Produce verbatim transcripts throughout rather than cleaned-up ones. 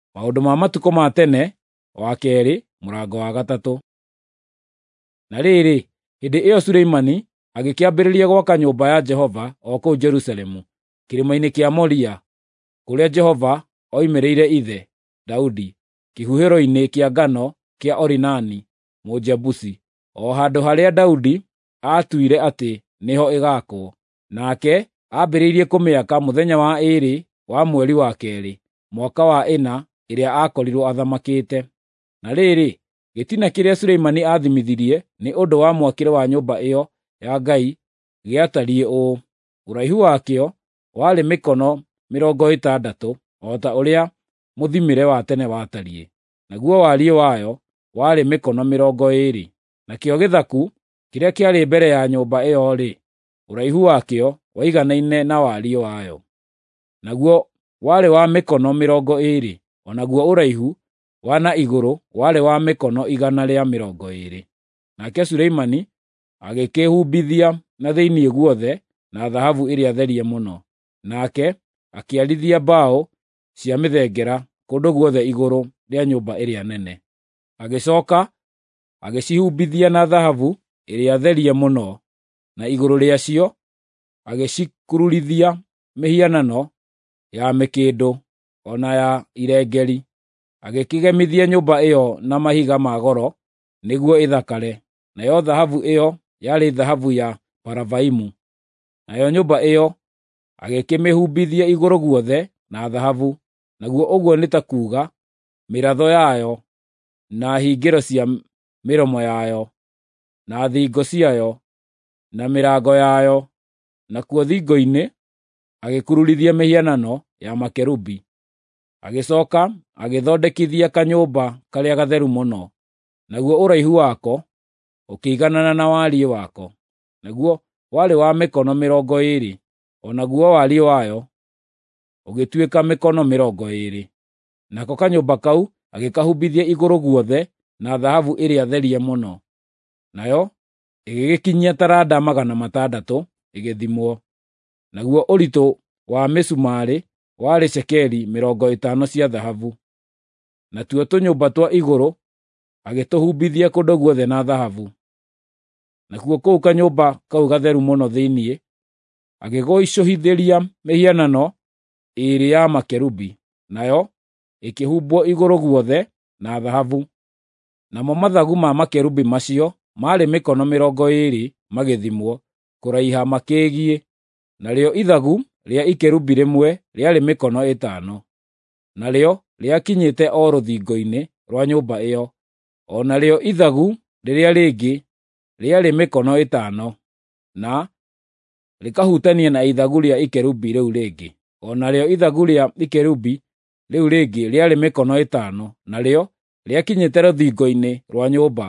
Maũndũ ma matukũ ma tene wa kerĩ mũrango wa gatatũ. Na rĩrĩ, hĩndĩ ĩyo Suleimani agĩkĩambĩrĩria gwaka nyũmba ya Jehova o kũu Jerusalemu, kĩrĩma-inĩ kĩa Moria, kũrĩa Jehova oimĩrĩire ithe Daudi, kĩhuhĩro-inĩ kĩa ngano kĩa Orinani Mũjebusi, o handũ harĩa Daudi aatuire atĩ nĩho ĩgaakwo. Nake aambĩrĩirie kũmĩaka mũthenya wa ĩĩrĩ wa mweri wa keerĩ, mwaka wa ĩna ĩrĩa aakorirwo athamakĩte. Na rĩrĩ, gĩtina kĩrĩa Suleimani aathimithirie nĩ ũndũ wa mwakĩre wa nyũmba ĩyo ya Ngai gĩatariĩ ũũ: ũraihu wakĩo warĩ mĩkono mĩrongo ĩtandatũ, o ta ũrĩa mũthimĩre wa tene watariĩ, naguo wariĩ wayo warĩ mĩkono mĩrongo ĩĩrĩ. Nakĩo gĩthaku kĩrĩa kĩarĩ mbere ya nyũmba ĩyo-rĩ, ũraihu wakĩo waiganaine na wariĩ wayo, naguo warĩ wa mĩkono mĩrongo ĩĩrĩ, o naguo ũraihu wa na igũrũ warĩ wa mĩkono igana rĩa mĩrongo ĩĩrĩ. Nake Suleimani agĩkĩhumbithia na thĩinĩ guothe na thahabu ĩrĩa therie mũno, nake akĩarithia mbaũ cia mĩthengera kũndũ guothe igũrũ rĩa nyũmba ĩrĩa nene. Agĩcooka agĩcihumbithia na thahabu ĩrĩa therie mũno, na igũrũ rĩacio agĩcikururithia mĩhianano ya mĩkĩndũ o na ya irengeeri. Agĩkĩgemithia nyũmba ĩyo na mahiga ma goro nĩguo ĩthakare, nayo thahabu ĩyo yarĩ thahabu ya Paravaimu. Nayo nyũmba ĩyo agĩkĩmĩhumbithia igũrũ guothe na thahabu, naguo ũguo nĩ ta kuuga mĩratho yayo na hingĩro cia mĩromo yayo na thingo ciayo na mĩrango yayo, nakuo thingo-inĩ agĩkururithia mĩhianano ya makerubi. Agĩcooka agĩthondekithia kanyũmba karĩa gatheru mũno, naguo ũraihu wako ũkĩiganana na wariĩ wako, naguo warĩ wa mĩkono mĩrongo ĩĩrĩ, o naguo wariĩ wayo ũgĩtuĩka mĩkono mĩrongo ĩĩrĩ. Nako kanyũmba kau agĩkahumbithia igũrũ guothe na thahabu ĩrĩa therie mũno, nayo ĩgĩgĩkinyia taranda magana matandatũ ĩgĩthimwo. Naguo ũritũ wa mĩcumarĩ warĩ cekeri mĩrongo ĩtano cia thahabu. Natuo tũnyũmba twa igũrũ agĩtũhumbithia kũndũ guothe na thahabu. Nakuo kũu kanyũmba kau gatheru mũno thĩinĩ agĩgũicũhithĩria mĩhianano ĩĩrĩ ya makerubi, nayo ĩkĩhumbwo igũrũ guothe na thahabu. Namo mathagu ma makerubi macio maarĩ mĩkono mĩrongo ĩĩrĩ magĩthimwo kũraiha makĩgiĩ, narĩo ithagu rĩa ikerubi rĩmwe rĩarĩ mĩkono ĩtano, narĩo rĩakinyĩte o rũthingo-inĩ rwa nyũmba ĩyo, o narĩo ithagu rĩrĩa rĩngĩ rĩarĩ mĩkono ĩtano, na rĩkahutania na ithagu rĩa ikerubi rĩu rĩngĩ, o narĩo ithagu rĩa ikerubi rĩu rĩngĩ rĩarĩ mĩkono ĩtano, narĩo rĩakinyĩte rũthingo-inĩ rwa nyũmba,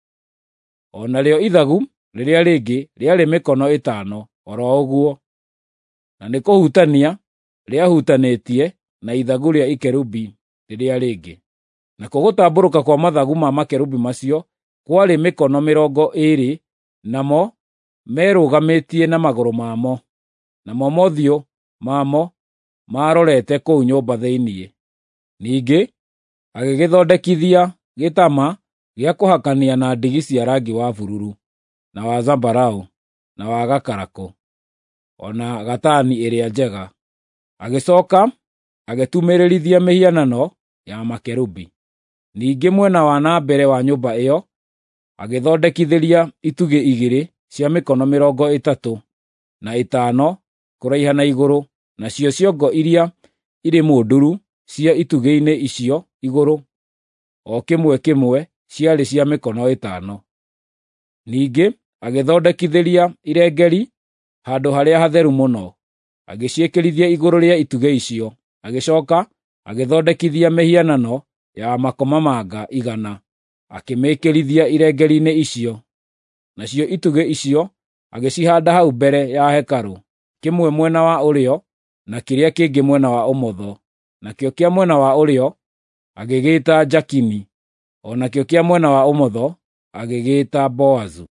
o narĩo ithagu rĩrĩa rĩngĩ rĩarĩ mĩkono ĩtano o ro ũguo, na nĩ kũhutania rĩahutanĩtie na ithagu rĩa ikerubi rĩrĩa rĩngĩ. Nako gũtambũrũka kwa mathagu ma makerubi macio kwarĩ mĩkono mĩrongo ĩĩrĩ, namo merũgamĩtie na magũrũ mamo, namo mothiũ mamo maarorete kũu nyũmba thĩinĩ. Ningĩ agĩgĩthondekithia gĩtama gĩa kũhakania na ndigi cia rangi wa bururu, na wa zambarau, na wa gakarakũ, o na gatani ĩrĩa njega. Agĩcooka agĩtumĩrĩrithia mĩhianano ya makerubi. Ningĩ mwena wa na mbere wa nyũmba ĩyo agĩthondekithĩria itugĩ igĩrĩ cia mĩkono mĩrongo ĩtatũ na ĩtano kũraiha na igũrũ, nacio ciongo iria irĩ mũnduru cia itugĩ-inĩ icio igũrũ, o kĩmwe kĩmwe ciarĩ cia mĩkono ĩtano. Ningĩ agĩthondekithĩria irengeeri handũ harĩa hatheru mũno, agĩciĩkĩrithia igũrũ rĩa itugĩ icio. Agĩcooka agĩthondekithia mĩhianano ya makomamanga igana, akĩmĩĩkĩrithia irengeeri-inĩ icio. Nacio itugĩ icio agĩcihaanda hau mbere ya hekarũ, kĩmwe mwena wa ũrĩo na kĩrĩa kĩngĩ mwena wa ũmotho. Nakĩo kĩa mwena wa ũrĩo agĩgĩĩta Jakini, o nakĩo kĩa mwena wa ũmotho agĩgĩĩta Boazu.